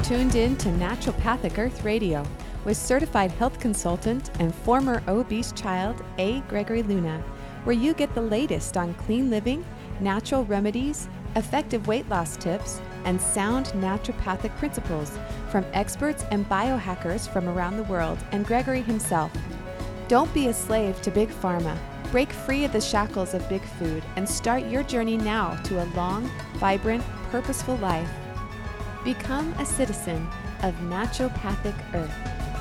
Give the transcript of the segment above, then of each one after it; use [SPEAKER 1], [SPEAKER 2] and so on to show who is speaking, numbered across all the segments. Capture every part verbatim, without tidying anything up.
[SPEAKER 1] tuned in to Naturopathic Earth Radio with certified health consultant and former obese child A. Gregory Luna, where you get the latest on clean living, natural remedies, effective weight loss tips, and sound naturopathic principles from experts and biohackers from around the world and Gregory himself. Don't be a slave to Big Pharma. Break free of the shackles of big food and start your journey now to a long, vibrant, purposeful life. Become a citizen of Naturopathic Earth.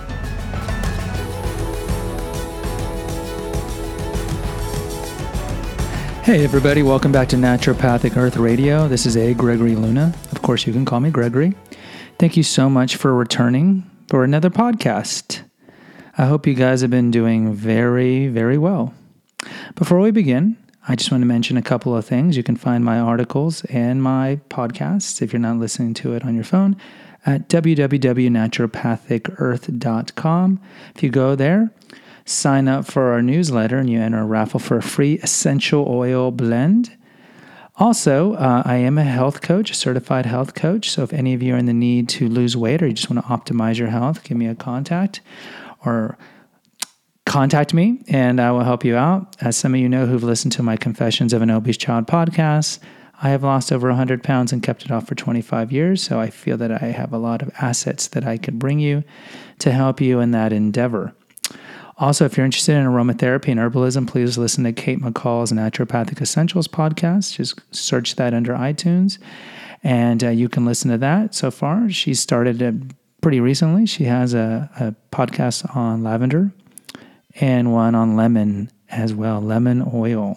[SPEAKER 2] Hey everybody, welcome back to Naturopathic Earth Radio. This is A. Gregory Luna. Of course, you can call me Gregory. Thank you so much for returning for another podcast. I hope you guys have been doing very, very well. Before we begin, I just want to mention a couple of things. You can find my articles and my podcasts, if you're not listening to it on your phone, at w w w dot naturopathic earth dot com. If you go there, sign up for our newsletter, and you enter a raffle for a free essential oil blend. Also, uh, I am a health coach, a certified health coach. So if any of you are in the need to lose weight or you just want to optimize your health, give me a contact or contact me and I will help you out. As some of you know who've listened to my Confessions of an Obese Child podcast, I have lost over one hundred pounds and kept it off for twenty-five years. So I feel that I have a lot of assets that I could bring you to help you in that endeavor. Also, if you're interested in aromatherapy and herbalism, please listen to Kate McCall's Naturopathic Essentials podcast. Just search that under iTunes, and uh, you can listen to that. So far, she started it pretty recently. She has a, a podcast on lavender and one on lemon as well, lemon oil.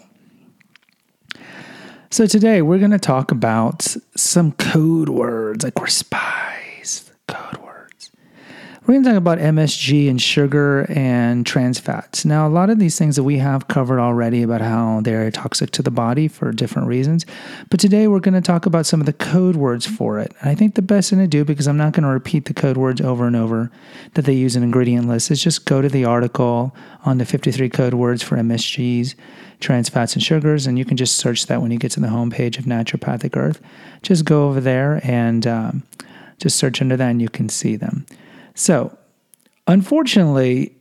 [SPEAKER 2] So today, we're going to talk about some code words, like we're spies, code words. We're going to talk about M S G and sugar and trans fats. Now, a lot of these things that we have covered already about how they're toxic to the body for different reasons. But today we're going to talk about some of the code words for it. And I think the best thing to do, because I'm not going to repeat the code words over and over that they use in ingredient lists, is just go to the article on the fifty-three code words for M S Gs, trans fats, and sugars. And you can just search that when you get to the homepage of Naturopathic Earth. Just go over there and um, just search under that and you can see them. So, unfortunately,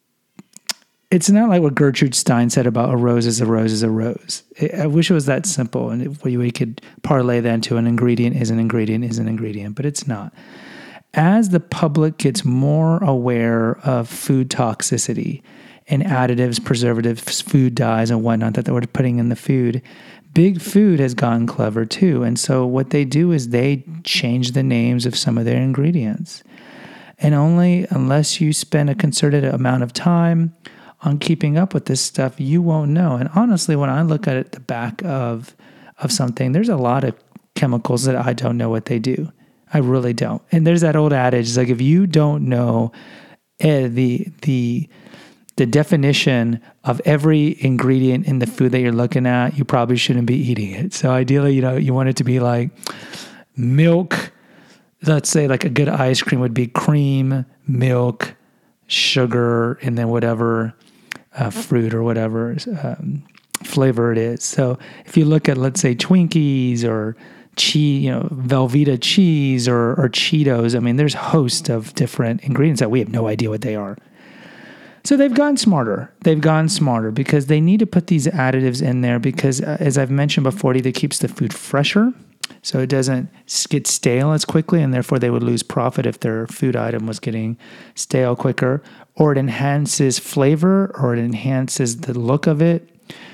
[SPEAKER 2] it's not like what Gertrude Stein said about a rose is a rose is a rose. I wish it was that simple and we could parlay that into an ingredient is an ingredient is an ingredient, but it's not. As the public gets more aware of food toxicity and additives, preservatives, food dyes, and whatnot that they were putting in the food, Big Food has gotten clever too. And so what they do is they change the names of some of their ingredients. And only unless you spend a concerted amount of time on keeping up with this stuff, you won't know. And honestly, when I look at it, the back of of something, there's a lot of chemicals that I don't know what they do. I really don't. And there's that old adage, it's like if you don't know uh, the the the definition of every ingredient in the food that you're looking at, you probably shouldn't be eating it. So ideally, you know, you want it to be like milk. Let's say like a good ice cream would be cream, milk, sugar, and then whatever uh, fruit or whatever um, flavor it is. So if you look at, let's say, Twinkies or cheese, you know, Velveeta cheese or, or Cheetos, I mean, there's a host of different ingredients that we have no idea what they are. So they've gotten smarter. They've gotten smarter because they need to put these additives in there because, uh, as I've mentioned before, it either keeps the food fresher, so it doesn't get stale as quickly, and therefore they would lose profit if their food item was getting stale quicker, or it enhances flavor, or it enhances the look of it,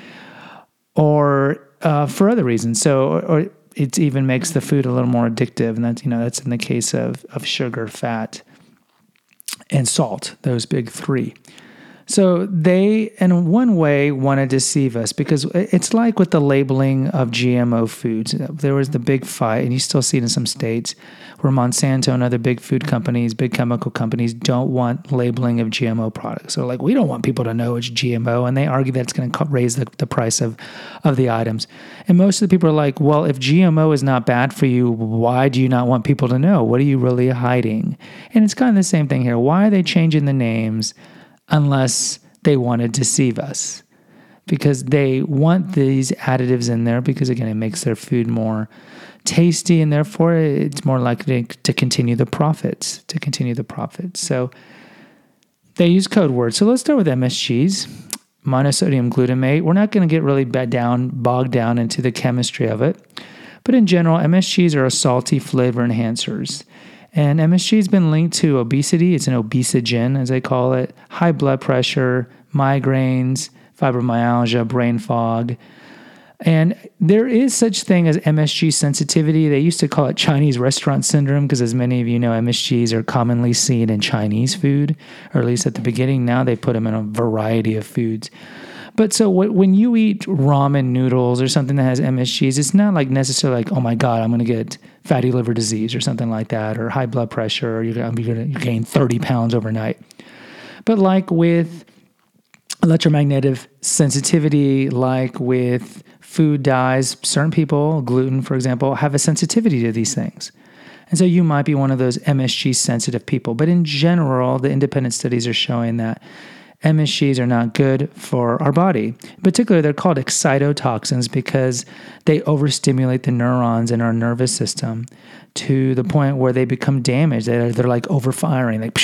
[SPEAKER 2] or uh, for other reasons. So, or it even makes the food a little more addictive, and that's you know that's in the case of of sugar, fat, and salt. Those big three. So they, in one way, want to deceive us because it's like with the labeling of G M O foods. There was the big fight, and you still see it in some states, where Monsanto and other big food companies, big chemical companies, don't want labeling of G M O products. So like, we don't want people to know it's G M O, and they argue that it's going to raise the, the price of, of the items. And most of the people are like, well, if G M O is not bad for you, why do you not want people to know? What are you really hiding? And it's kind of the same thing here. Why are they changing the names unless they want to deceive us? Because they want these additives in there because, again, it makes their food more tasty, and therefore it's more likely to continue the profits, to continue the profits. So they use code words. So let's start with M S Gs, monosodium glutamate. We're not going to get really bad down, bogged down into the chemistry of it. But in general, M S Gs are a salty flavor enhancers. And M S G has been linked to obesity. It's an obesogen, as they call it, high blood pressure, migraines, fibromyalgia, brain fog. And there is such thing as M S G sensitivity. They used to call it Chinese restaurant syndrome because, as many of you know, M S Gs are commonly seen in Chinese food, or at least at the beginning. Now they put them in a variety of foods. But so when you eat ramen noodles or something that has M S Gs, it's not like necessarily like, oh my God, I'm going to get fatty liver disease or something like that, or high blood pressure, or you're going to gain thirty pounds overnight. But like with electromagnetic sensitivity, like with food dyes, certain people, gluten, for example, have a sensitivity to these things. And so you might be one of those M S G sensitive people. But in general, the independent studies are showing that M S Gs are not good for our body. In particular, they're called excitotoxins because they overstimulate the neurons in our nervous system to the point where they become damaged. They're, they're like overfiring, like,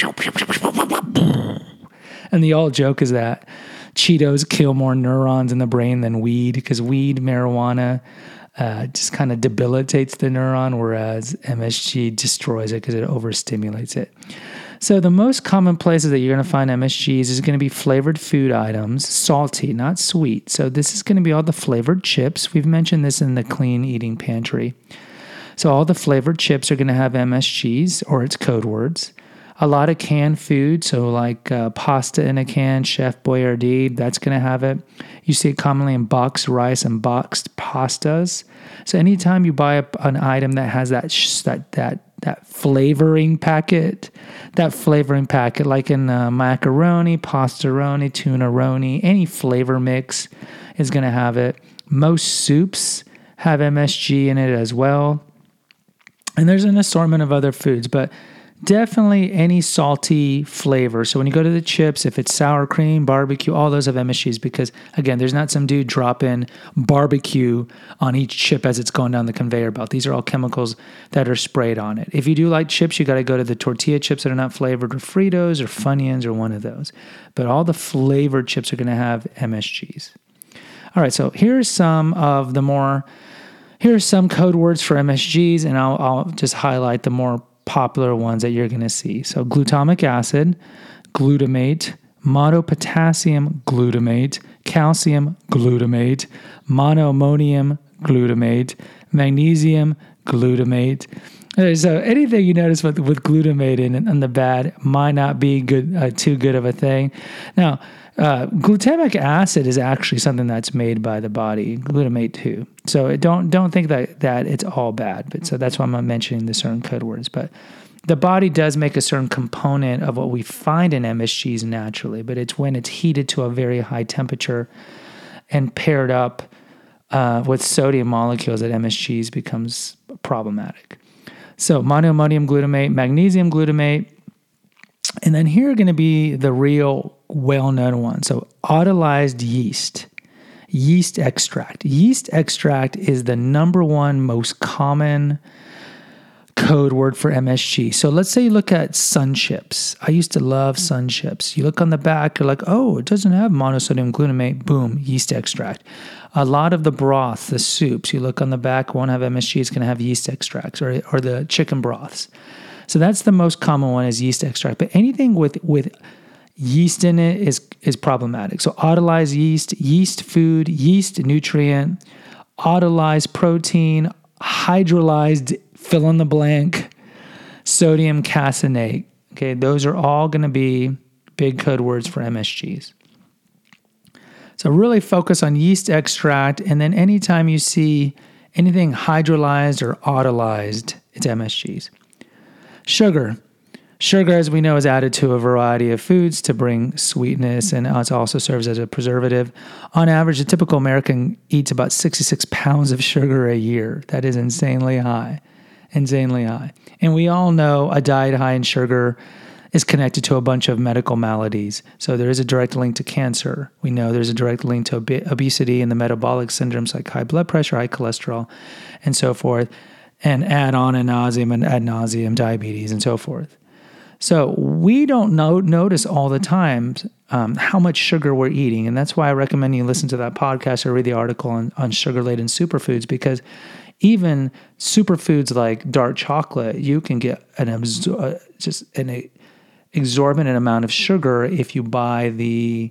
[SPEAKER 2] and the old joke is that Cheetos kill more neurons in the brain than weed because weed, marijuana, uh, just kind of debilitates the neuron, whereas M S G destroys it because it overstimulates it. So the most common places that you're going to find M S Gs is going to be flavored food items, salty, not sweet. So this is going to be all the flavored chips. We've mentioned this in the Clean Eating Pantry. So all the flavored chips are going to have M S Gs, or its code words. A lot of canned food, so like uh, pasta in a can, Chef Boyardee, that's going to have it. You see it commonly in boxed rice and boxed pastas. So anytime you buy a, an item that has that sh- that that that flavoring packet, that flavoring packet, like in uh, macaroni, pastaroni, tuna-roni, any flavor mix is going to have it. Most soups have M S G in it as well. And there's an assortment of other foods, but definitely any salty flavor. So when you go to the chips, if it's sour cream, barbecue, all those have M S Gs because, again, there's not some dude dropping barbecue on each chip as it's going down the conveyor belt. These are all chemicals that are sprayed on it. If you do like chips, you got to go to the tortilla chips that are not flavored, or Fritos or Funyuns or one of those. But all the flavored chips are going to have M S Gs. All right, so here's some of the more, here's some code words for M S Gs, and I'll, I'll just highlight the more popular ones that you're going to see. So glutamic acid, glutamate, monopotassium glutamate, calcium glutamate, monoammonium glutamate, magnesium glutamate. So anything you notice with, with glutamate in, in the bad might not be good, uh, too good of a thing. Now, uh, glutamic acid is actually something that's made by the body, glutamate too. So don't don't think that, that it's all bad. But so that's why I'm mentioning the certain code words. But the body does make a certain component of what we find in M S Gs naturally, but it's when it's heated to a very high temperature and paired up uh, with sodium molecules that M S Gs becomes problematic. So monoammonium glutamate, magnesium glutamate, and then here are going to be the real well-known ones. So autolyzed yeast, yeast extract. Yeast extract is the number one most common code word for M S G. So let's say you look at Sun Chips. I used to love Sun Chips. You look on the back, you're like, oh, it doesn't have monosodium glutamate. Boom, yeast extract. A lot of the broth, the soups, you look on the back, won't have M S G. It's going to have yeast extracts, or or the chicken broths. So that's the most common one, is yeast extract. But anything with with yeast in it is is problematic. So autolyzed yeast, yeast food, yeast nutrient, autolyzed protein, hydrolyzed fill in the blank, sodium caseinate. Okay, those are all going to be big code words for M S Gs. So really focus on yeast extract, and then anytime you see anything hydrolyzed or autolyzed, it's M S Gs. Sugar. Sugar, as we know, is added to a variety of foods to bring sweetness, and it also serves as a preservative. On average, a typical American eats about sixty-six pounds of sugar a year. That is insanely high, insanely high. And we all know a diet high in sugar is connected to a bunch of medical maladies. So there is a direct link to cancer. We know there's a direct link to ob- obesity and the metabolic syndromes like high blood pressure, high cholesterol, and so forth, and add on ad nauseum and ad nauseum diabetes and so forth. So we don't know, notice all the time um, how much sugar we're eating. And that's why I recommend you listen to that podcast or read the article on, on sugar-laden superfoods, because even superfoods like dark chocolate, you can get an absor- just an exorbitant amount of sugar if you buy the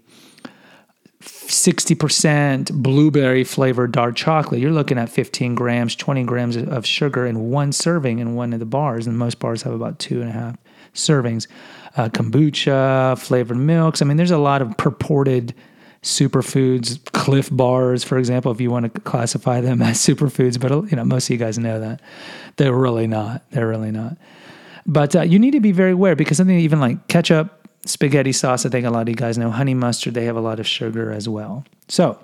[SPEAKER 2] sixty percent blueberry flavored dark chocolate. You're looking at fifteen grams, twenty grams of sugar in one serving in one of the bars. And most bars have about two and a half servings. Uh, kombucha, flavored milks. I mean, there's a lot of purported superfoods, Cliff bars, for example, if you want to classify them as superfoods, but you know, most of you guys know that. They're really not. They're really not. But uh, you need to be very aware, because something even like ketchup, spaghetti sauce, I think a lot of you guys know, honey mustard, they have a lot of sugar as well. So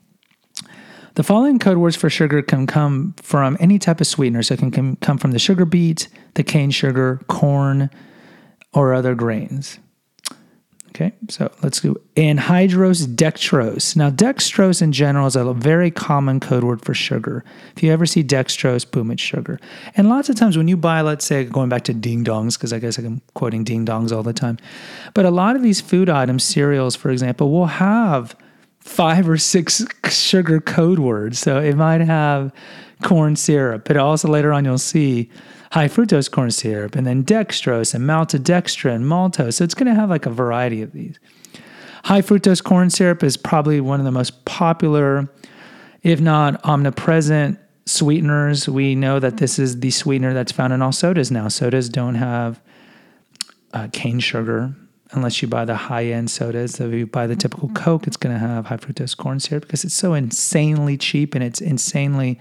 [SPEAKER 2] the following code words for sugar can come from any type of sweetener. So it can come, come from the sugar beet, the cane sugar, corn, or other grains. Okay, so let's go. Anhydrous dextrose. Now, dextrose in general is a very common code word for sugar. If you ever see dextrose, boom, it's sugar. And lots of times when you buy, let's say, going back to ding dongs, because I guess I'm quoting ding dongs all the time, but a lot of these food items, cereals, for example, will have five or six sugar code words. So it might have corn syrup, but also later on you'll see high fructose corn syrup, and then dextrose and maltodextrin, maltose. So it's going to have like a variety of these. High fructose corn syrup is probably one of the most popular, if not omnipresent, sweeteners. We know that this is the sweetener that's found in all sodas now. Sodas don't have uh, cane sugar unless you buy the high-end sodas. So if you buy the typical Coke, it's going to have high fructose corn syrup because it's so insanely cheap and it's insanely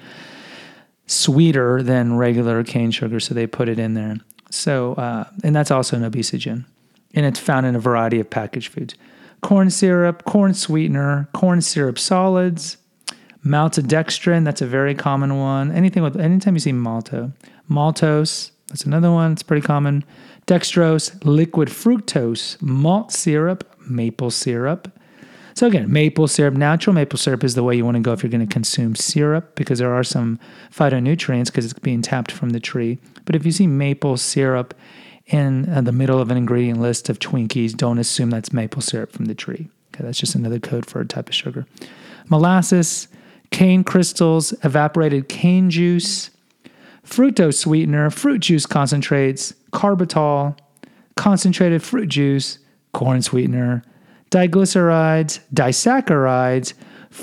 [SPEAKER 2] sweeter than regular cane sugar, so they put it in there. So, uh, and that's also an obesogen, and it's found in a variety of packaged foods. Corn syrup, corn sweetener, corn syrup solids, maltodextrin, that's a very common one. Anything with, anytime you see malto. Maltose, that's another one, it's pretty common. Dextrose, liquid fructose, malt syrup, maple syrup. So again, maple syrup, natural maple syrup is the way you want to go if you're going to consume syrup, because there are some phytonutrients because it's being tapped from the tree. But if you see maple syrup in uh, the middle of an ingredient list of Twinkies, don't assume that's maple syrup from the tree. Okay, that's just another code for a type of sugar. Molasses, cane crystals, evaporated cane juice, fructose sweetener, fruit juice concentrates, carbitol, concentrated fruit juice, corn sweetener, diglycerides, disaccharides,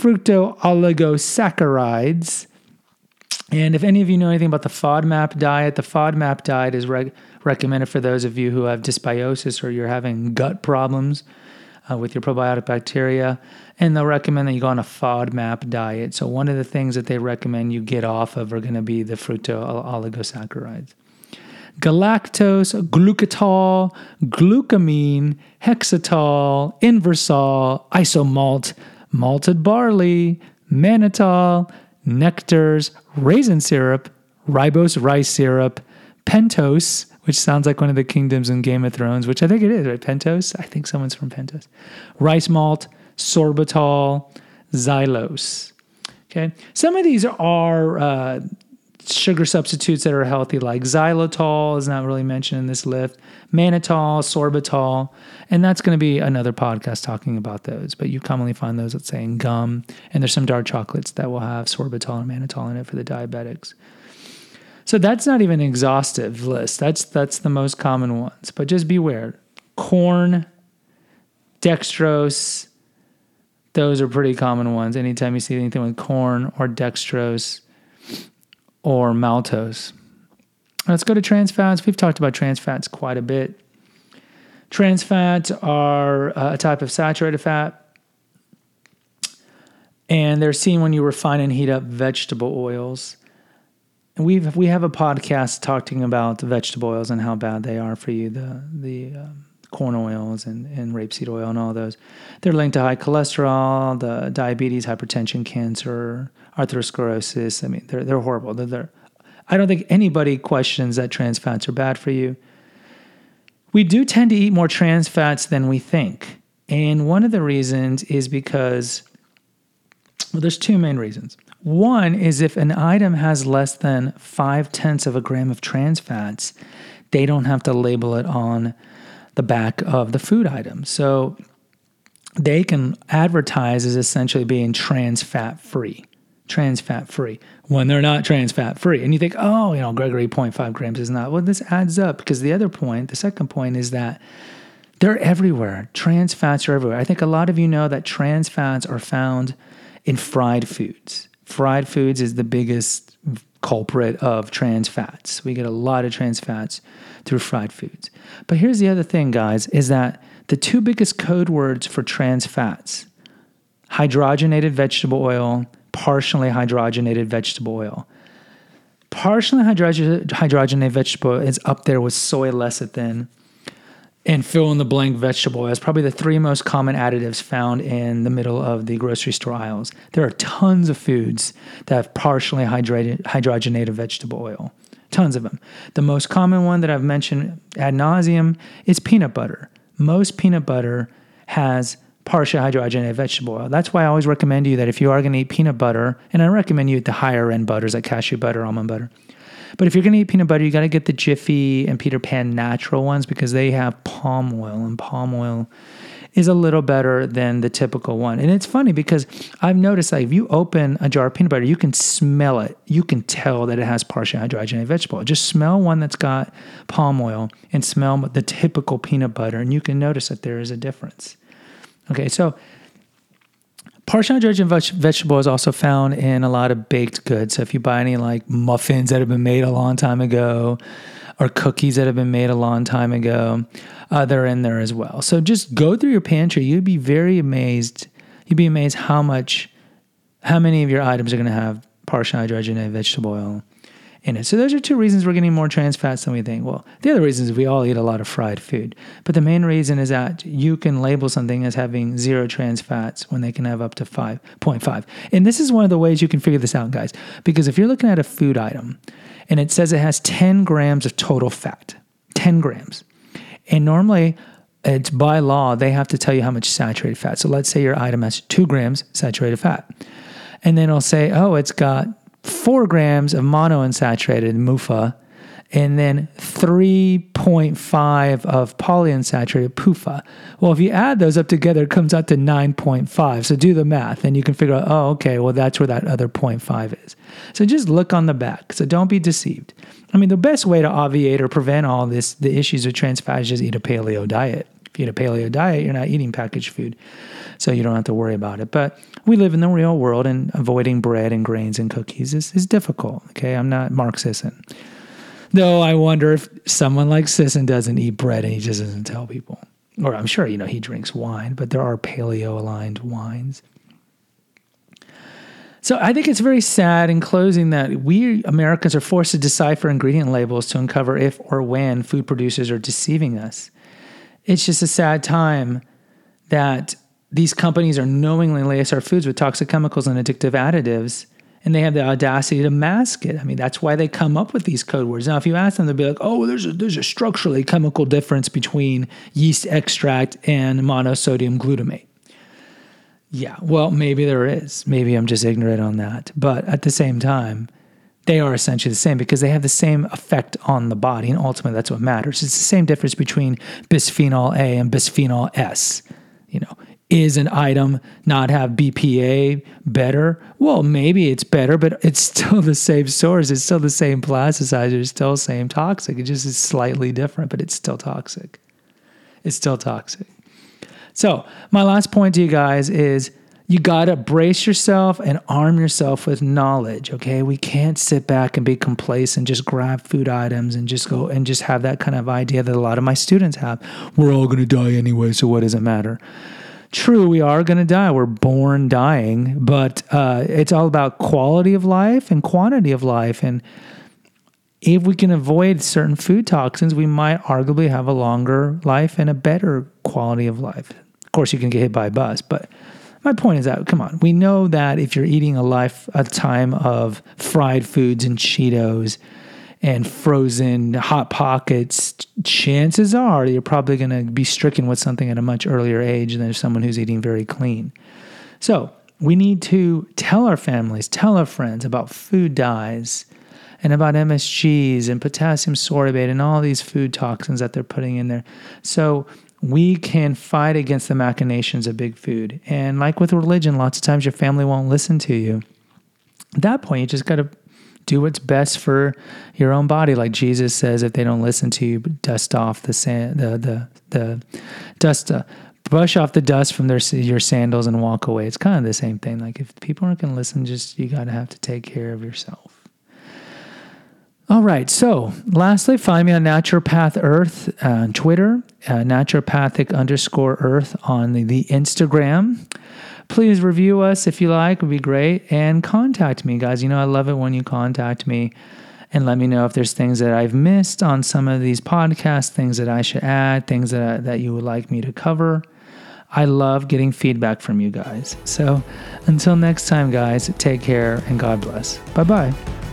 [SPEAKER 2] fructooligosaccharides. And if any of you know anything about the FODMAP diet, the FODMAP diet is reg- recommended for those of you who have dysbiosis or you're having gut problems uh, with your probiotic bacteria. And they'll recommend that you go on a FODMAP diet. So one of the things that they recommend you get off of are going to be the fructooligosaccharides. Galactose, glucatol, glucamine, hexatol, inversol, isomalt, malted barley, mannitol, nectars, raisin syrup, ribose rice syrup, pentose, which sounds like one of the kingdoms in Game of Thrones, which I think it is, right? Pentose? I think someone's from Pentose. Rice malt, sorbitol, xylose. Okay, some of these are uh, sugar substitutes that are healthy, like xylitol is not really mentioned in this list, mannitol, sorbitol, and that's going to be another podcast talking about those. But you commonly find those, let's say, in gum, and there's some dark chocolates that will have sorbitol and mannitol in it for the diabetics. So that's not even an exhaustive list. That's that's the most common ones. But just beware. Corn, dextrose, those are pretty common ones. Anytime you see anything with corn or dextrose or maltose. Let's go to trans fats. We've talked about trans fats quite a bit. Trans fats are a type of saturated fat, and they're seen when you refine and heat up vegetable oils. And we've we have a podcast talking about vegetable oils and how bad they are for you, the the um, corn oils and, and rapeseed oil and all those. They're linked to high cholesterol, the diabetes, hypertension, cancer, atherosclerosis. I mean, they're they're horrible. They're, they're I don't think anybody questions that trans fats are bad for you. we do tend to eat more trans fats than we think. And one of the reasons is because, well, there's two main reasons. One is if an item has less than five tenths of a gram of trans fats, they don't have to label it on the back of the food item. So they can advertise as essentially being trans fat free, trans fat free, when they're not trans fat free. And you think, oh, you know, Gregory, zero point five grams is not. Well, this adds up because the other point, the second point is that they're everywhere. Trans fats are everywhere. I think a lot of you know that trans fats are found in fried foods. Fried foods is the biggest culprit of trans fats. We get a lot of trans fats through fried foods. But here's the other thing, guys, is that the two biggest code words for trans fats, hydrogenated vegetable oil, partially hydrogenated vegetable oil. Partially hydrogen- hydrogenated vegetable oil is up there with soy lecithin and fill in the blank vegetable oil. It's probably the three most common additives found in the middle of the grocery store aisles. There are tons of foods that have partially hydrated, hydrogenated vegetable oil. Tons of them. The most common one that I've mentioned ad nauseum is peanut butter. Most peanut butter has partially hydrogenated vegetable oil. That's why I always recommend to you that if you are going to eat peanut butter, and I recommend you eat the higher end butters like cashew butter, almond butter. But if you're going to eat peanut butter, you got to get the Jiffy and Peter Pan natural ones because they have palm oil, and palm oil is a little better than the typical one. And it's funny because I've noticed like if you open a jar of peanut butter, you can smell it. You can tell that it has partially hydrogenated vegetable oil. Just smell one that's got palm oil and smell the typical peanut butter, and you can notice that there is a difference. Okay, so partially hydrogenated vegetable is also found in a lot of baked goods. So if you buy any like muffins that have been made a long time ago or cookies that have been made a long time ago, uh, they're in there as well. So just go through your pantry. You'd be very amazed. You'd be amazed how much, how many of your items are going to have partially hydrogenated vegetable oil in it. So those are two reasons we're getting more trans fats than we think. Well, the other reason is we all eat a lot of fried food. But the main reason is that you can label something as having zero trans fats when they can have up to five point five. And this is one of the ways you can figure this out, guys. Because if you're looking at a food item and it says it has ten grams of total fat, ten grams. And normally it's by law, they have to tell you how much saturated fat. So let's say your item has two grams saturated fat. And then it'll say, oh, it's got four grams of monounsaturated M U F A, and then three point five of polyunsaturated P U F A. Well, if you add those up together, it comes out to nine point five. So do the math, and you can figure out, oh, okay, well, that's where that other zero point five is. So just look on the back. So don't be deceived. I mean, the best way to obviate or prevent all this, the issues with trans fat, is just eat a paleo diet. If you eat a paleo diet, you're not eating packaged food, so you don't have to worry about it. But we live in the real world, and avoiding bread and grains and cookies is, is difficult. Okay, I'm not Mark Sisson. Though I wonder if someone like Sisson doesn't eat bread and he just doesn't tell people. Or I'm sure, you know, he drinks wine, but there are paleo-aligned wines. So I think it's very sad in closing that we Americans are forced to decipher ingredient labels to uncover if or when food producers are deceiving us. It's just a sad time that these companies are knowingly lace our foods with toxic chemicals and addictive additives, and they have the audacity to mask it. I mean, that's why they come up with these code words. Now, if you ask them, they'll be like, oh, there's a, there's a structurally chemical difference between yeast extract and monosodium glutamate. Yeah, well, maybe there is. Maybe I'm just ignorant on that. But at the same time, they are essentially the same because they have the same effect on the body, and ultimately that's what matters. It's the same difference between bisphenol A and bisphenol S. You know, is an item not have B P A better? Well, maybe it's better, but it's still the same source. It's still the same plasticizer. It's still the same toxic. It just is slightly different, but it's still toxic. It's still toxic. So my last point to you guys is you got to brace yourself and arm yourself with knowledge, okay? We can't sit back and be complacent, just grab food items and just go and just have that kind of idea that a lot of my students have. We're all going to die anyway, so what does it matter? True, we are going to die. We're born dying, but uh, it's all about quality of life and quantity of life. And if we can avoid certain food toxins, we might arguably have a longer life and a better quality of life. Of course, you can get hit by a bus, but my point is that, come on, we know that if you're eating a life, a time of fried foods and Cheetos and frozen Hot Pockets, chances are you're probably going to be stricken with something at a much earlier age than someone who's eating very clean. So we need to tell our families, tell our friends about food dyes and about M S Gs and potassium sorbate and all these food toxins that they're putting in there. So we can fight against the machinations of big food. And like with religion, lots of times your family won't listen to you. At that point, you just got to do what's best for your own body. Like Jesus says, if they don't listen to you, dust off the sand, the the the dust, uh, brush off the dust from their your sandals and walk away. It's kind of the same thing. Like if people aren't going to listen, just you got to have to take care of yourself. All right. So lastly, find me on Naturopath Earth uh, on Twitter, uh, naturopathic underscore Earth on the, the Instagram. Please review us if you like. It would be great. And contact me, guys. You know, I love it when you contact me and let me know if there's things that I've missed on some of these podcasts, things that I should add, things that, I, that you would like me to cover. I love getting feedback from you guys. So until next time, guys, take care and God bless. Bye-bye.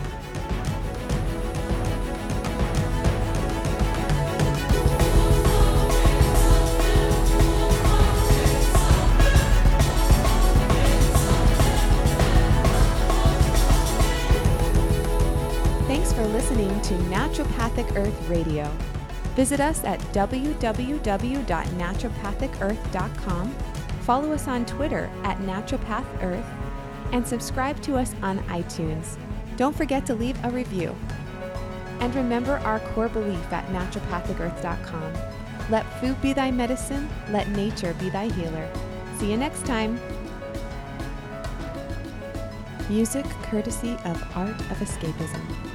[SPEAKER 1] To Naturopathic Earth Radio. Visit us at w w w dot naturopathic earth dot com, follow us on Twitter at Naturopath Earth, and subscribe to us on iTunes. Don't forget to leave a review. And remember our core belief at naturopathic earth dot com. Let food be thy medicine, let nature be thy healer. See you next time. Music courtesy of Art of Escapism.